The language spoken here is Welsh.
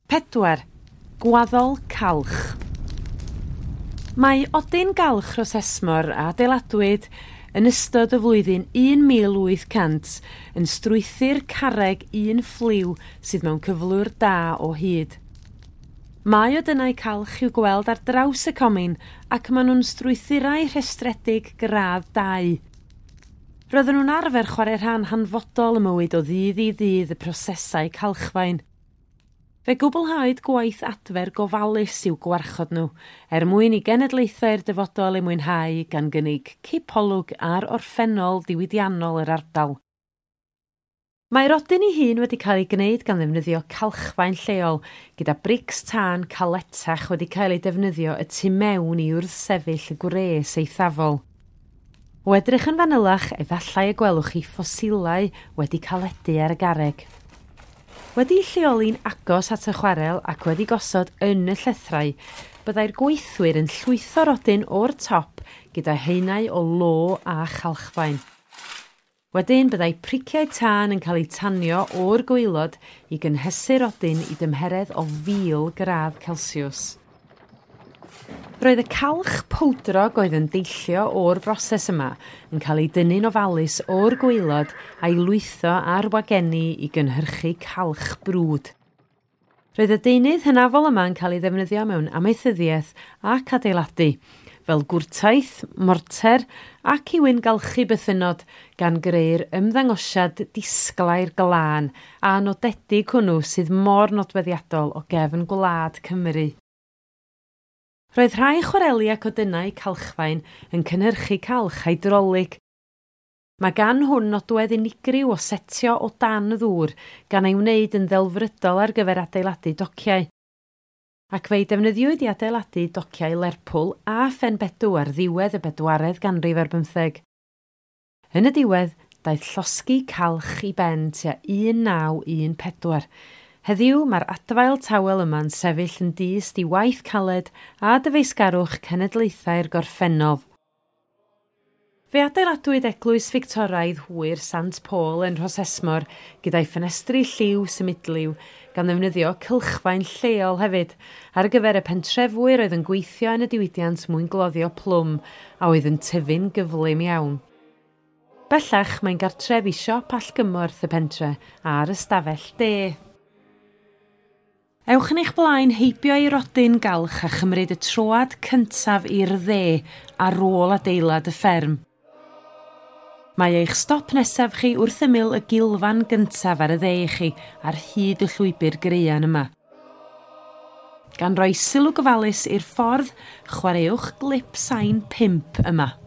4. Gwaddol calch. Mae Odyn Galch Rhosesmor a adeiladwyd yn ystod y flwyddyn 1800 yn strwythur carreg un ffliw sydd mewn cyflwr da o hyd. Mae odynnau calch i'w gweld ar draws y comin ac maen nhw'n strwythurau rhestredig gradd 2. Roedden nhw'n arfer chwarae rhan hanfodol y mywyd o ddydd i ddydd y prosesau calchfaen. Fe gwblhawyd gwaith adfer gofalus i'w gwarchod nhw, mwyn i genedlaethau'r dyfodol eu mwynhau gan gynnig cipolwg a'r orffennol diwydiannol yr ardal. Mae'r odyn ei hun wedi cael ei gwneud gan ddefnyddio calchfaen lleol, gyda brics tân caletach wedi cael ei defnyddio y tu mewn i wrthsefyll y gwres eithafol. O edrych yn fanylach, efallai y gwelwch chi ffosilau wedi caledu ar y garreg. Wedi lleoli'n agos at y chwarel ac wedi gosod yn y llethrau, byddai'r gweithwyr yn llwytho'r odyn o'r top gyda haenau o lo a chalchfaen. Wedyn byddai priciau tân yn cael eu tanio o'r gwaelod i gynhesu'r odyn i dymheredd o 1000 gradd Celsius. Roedd y calch powdrog oedd yn deillio o'r broses yma yn cael ei dynnu'n ofalus o'r gwaelod a'i lwytho ar wageni i gynhyrchu calch brwd. Roedd y deunydd hynafol yma yn cael ei ddefnyddio mewn amaethyddiaeth ac adeiladu, fel gwrtaith, morter ac i wyngalchu bythynod gan greu'r ymddangosiad disglau'r glân a nodedig hwnnw sydd mor nodweddiadol o gefn gwlad Cymru. Roedd rhai chwareli ac odynnau calchfaen yn cynhyrchu calch hydrolig. Mae gan hwn nodwedd unigryw o setio o dan y ddŵr gan ei wneud yn ddelfrydol ar gyfer adeiladu dociau. Ac fe'i defnyddiwyd i adeiladu dociau Lerpwl a Phenbedw ar ddiwedd y 4edd ganrif ar 15. Yn y diwedd, daeth llosgi calch i ben tua 1914. Heddiw mae'r adfail tawel yma'n sefyll yn dyst i waith caled a dyfeisgarwch cenedlaethau'r gorffennol. Fe adeiladwyd eglwys Fictoraidd hwyr Sant Paul yn Rhosesmor gyda'i ffenestri lliw symudliw gan ddefnyddio cylchfaen lleol hefyd ar gyfer y pentrefwyr oedd yn gweithio yn y diwydiant mwyn gloddio plwm a oedd yn tyfu'n gyflym iawn. Bellach mae'n gartref i siop allgymorth y pentre a'r ystafell de. Ewch yn eich blaen heibio i'r odyn galch a chymryd y troad cyntaf i'r dde ar ôl adeilad y fferm. Mae eich stop nesaf chi wrth ymyl y gilfan gyntaf ar y dde i chi ar hyd y llwybr grean yma. Gan roi sylw gofalus i'r ffordd, chwaraewch glip sain 5 yma.